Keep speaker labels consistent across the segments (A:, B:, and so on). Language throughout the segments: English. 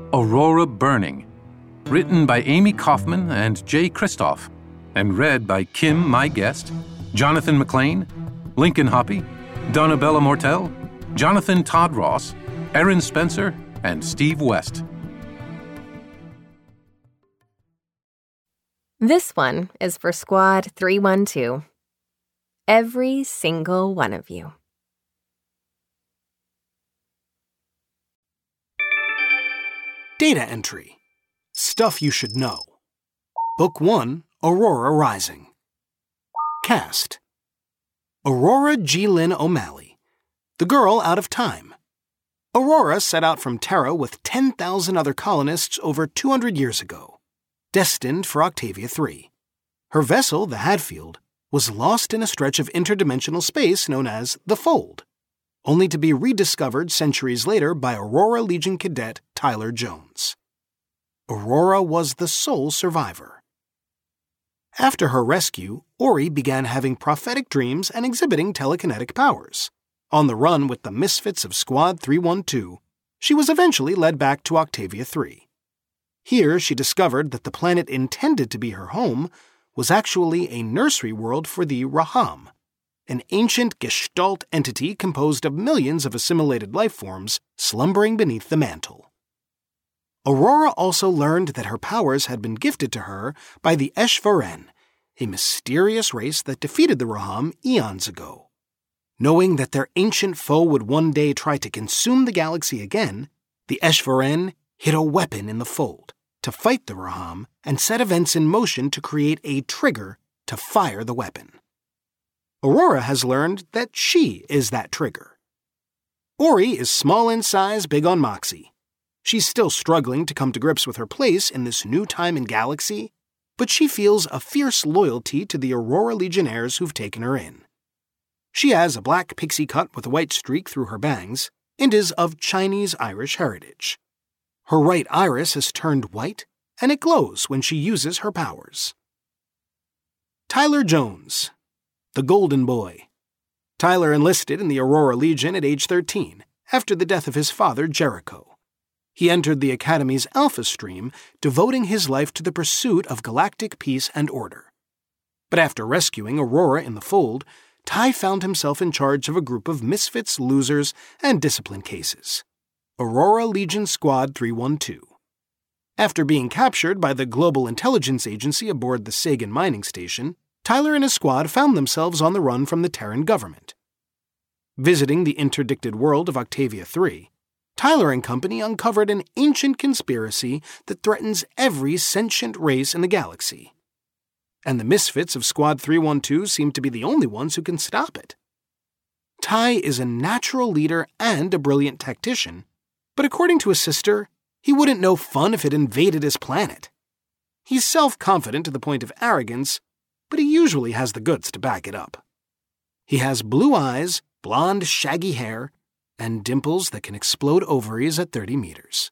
A: Aurora Burning, written by Amy Kaufman and Jay Kristoff, and read by Kim, my guest, Jonathan McLean, Lincoln Hoppy, Donabella Mortel, Jonathan Todd Ross, Erin Spencer, and Steve West.
B: This one is for Squad 312. Every single one of you.
C: Data entry. Stuff you should know. Book 1, Aurora Rising. Cast. Aurora G. Lynn O'Malley, the girl out of time. Aurora set out from Terra with 10,000 other colonists over 200 years ago, destined for Octavia 3. Her vessel, the Hadfield, was lost in a stretch of interdimensional space known as the Fold, only to be rediscovered centuries later by Aurora Legion cadet Tyler Jones. Aurora was the sole survivor. After her rescue, Ori began having prophetic dreams and exhibiting telekinetic powers. On the run with the misfits of Squad 312, she was eventually led back to Octavia 3. Here she discovered that the planet intended to be her home was actually a nursery world for the Raham, an ancient Gestalt entity composed of millions of assimilated life forms slumbering beneath the mantle. Aurora also learned that her powers had been gifted to her by the Eshvaren, a mysterious race that defeated the Raham eons ago. Knowing that their ancient foe would one day try to consume the galaxy again, the Eshvaren hid a weapon in the Fold to fight the Raham and set events in motion to create a trigger to fire the weapon. Aurora has learned that she is that trigger. Ori is small in size, big on moxie. She's still struggling to come to grips with her place in this new time and galaxy, but she feels a fierce loyalty to the Aurora Legionnaires who've taken her in. She has a black pixie cut with a white streak through her bangs and is of Chinese-Irish heritage. Her right iris has turned white, and it glows when she uses her powers. Tyler Jones, the Golden Boy. Tyler enlisted in the Aurora Legion at age 13, after the death of his father, Jericho. He entered the Academy's Alpha Stream, devoting his life to the pursuit of galactic peace and order. But after rescuing Aurora in the Fold, Ty found himself in charge of a group of misfits, losers, and discipline cases. Aurora Legion Squad 312. After being captured by the Global Intelligence Agency aboard the Sagan mining station, Tyler and his squad found themselves on the run from the Terran government. Visiting the interdicted world of Octavia 3, Tyler and company uncovered an ancient conspiracy that threatens every sentient race in the galaxy. And the misfits of Squad 312 seem to be the only ones who can stop it. Ty is a natural leader and a brilliant tactician, but according to his sister, he wouldn't know fun if it invaded his planet. He's self-confident to the point of arrogance, but he usually has the goods to back it up. He has blue eyes, blonde, shaggy hair, and dimples that can explode ovaries at 30 meters.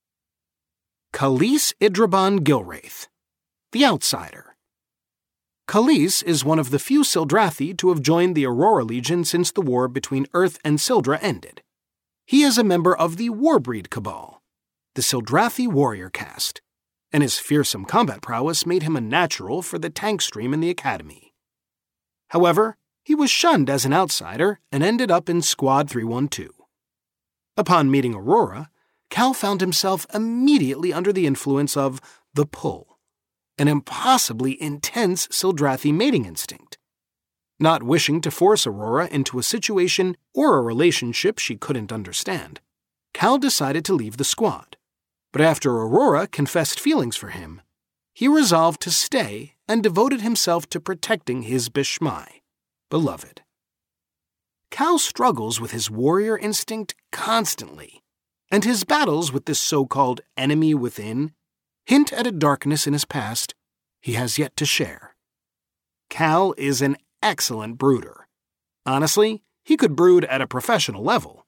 C: Khalees Idraban Gilwraith, the Outsider. Khalees is one of the few Sildrathi to have joined the Aurora Legion since the war between Earth and Sildra ended. He is a member of the Warbreed Cabal, the Sildrathi warrior caste, and his fearsome combat prowess made him a natural for the tank stream in the Academy. However, he was shunned as an outsider and ended up in Squad 312. Upon meeting Aurora, Cal found himself immediately under the influence of the Pull, an impossibly intense Sildrathi mating instinct. Not wishing to force Aurora into a situation or a relationship she couldn't understand, Cal decided to leave the squad. But after Aurora confessed feelings for him, he resolved to stay and devoted himself to protecting his Bishmai, beloved. Cal struggles with his warrior instinct constantly, and his battles with this so-called enemy within hint at a darkness in his past he has yet to share. Cal is an excellent brooder. Honestly, he could brood at a professional level.